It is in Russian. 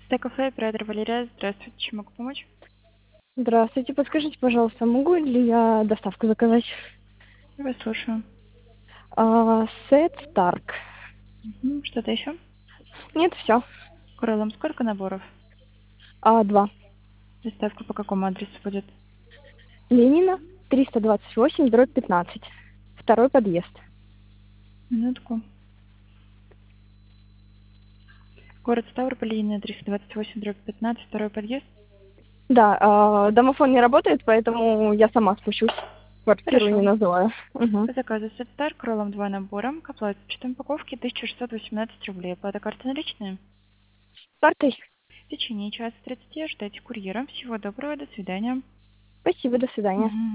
Кафе, оператор Валерия. Здравствуйте, чем могу помочь? Здравствуйте, подскажите, пожалуйста, могу ли я доставку заказать? Я вас слушаю. Сет Старк. Что-то еще? Нет, все. Крылом сколько наборов? Два. Доставка по какому адресу будет? Ленина, 328, дробь 15. Второй подъезд. Минутку. Город Ставрополь, линия 328, дробь 15, второй подъезд. Да, домофон не работает, поэтому я сама спущусь. Квартиру не Хорошо. называю. Угу. По заказу Сет Стар, крылом 2 набора. К оплате почтой упаковки 1618 рублей. Оплата карты наличные. Картой. В течение часа 30 ждайте курьера. Всего доброго, до свидания. Спасибо, до свидания.